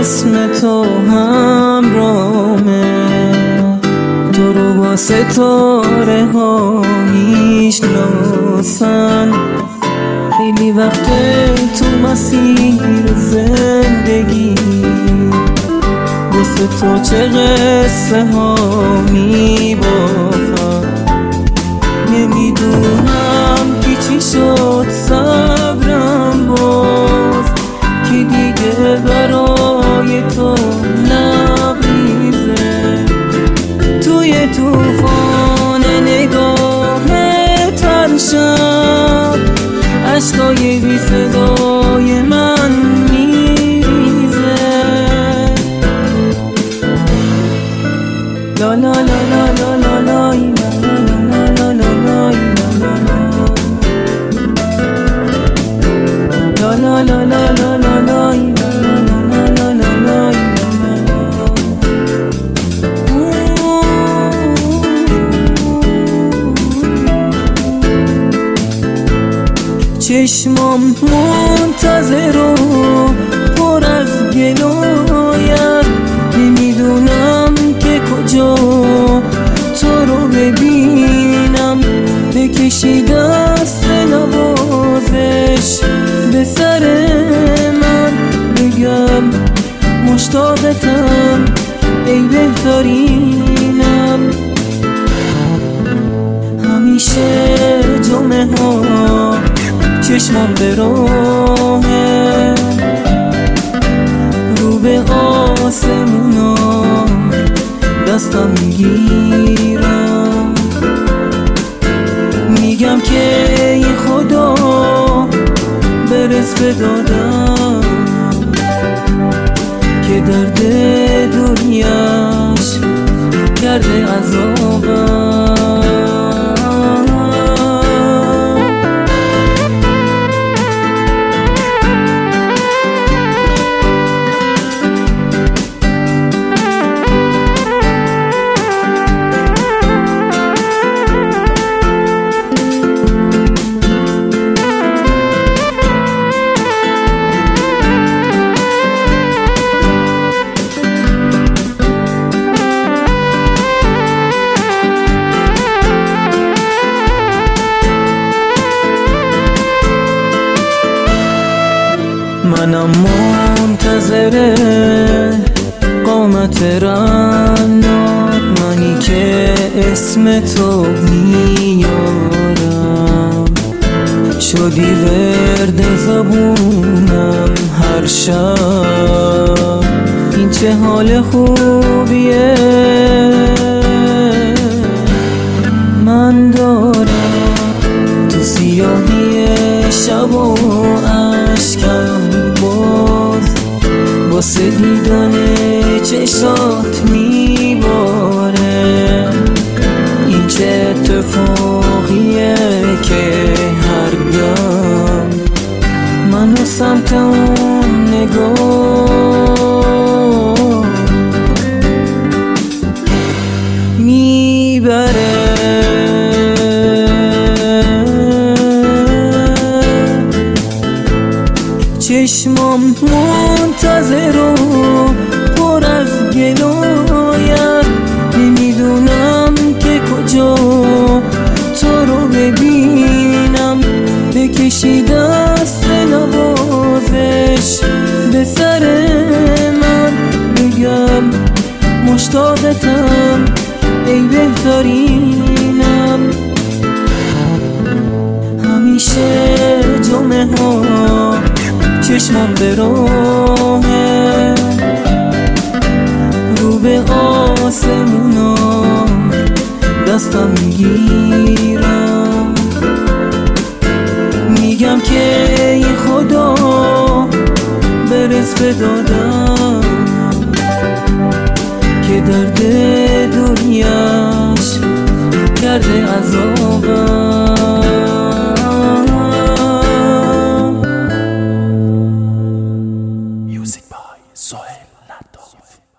اسم تو همرامه، تو رو با ستاره ها میشناسن. خیلی وقته تو مسیر زندگی واسه تو چه قصه ها میبافم. نمیدونم که چی شد صبرم باز، که دیگه برای تو لبریزه. توی توفان نگاه ترشم عشقای بی صدای من میریزه. لا لا لا لا لا لا لا چشمام منتظر و پر از گلایت، نمیدونم که کجا تو رو ببینم. بکشی دست نوازش به سر من، بگم مشتاقتم ای بهترینم. همیشه جمعه ها چشمم به راهه، رو به آسمونا دستم میگیرم. میگم که ای خدا برس به دادم، که درد دنیاش کرده عذابم. منم منتظر قامت رنات، منی که اسم تو میارم. شدی ورد زبونم هر شب، این چه حال خوبیه من دارم. تو سیاهی شب و اشکم باز، واسه دیدن چشات میباره. این چه اتفاقیه که هر دم منو سمت اون نگاه میبره. چشمام منتظر و پر از گلایت، نمیدونم که کجا تو رو ببینم. بکشی دست نوازش به سر من، بگم مشتاقتم ای بهترینم. همیشه جمعه ها چشمم به راهه، رو به آسمونا دستم میگیرم. میگم که ای خدا برس به دادم، که درد دنیاش کرده عذابم. Music by Sohail Nattaf.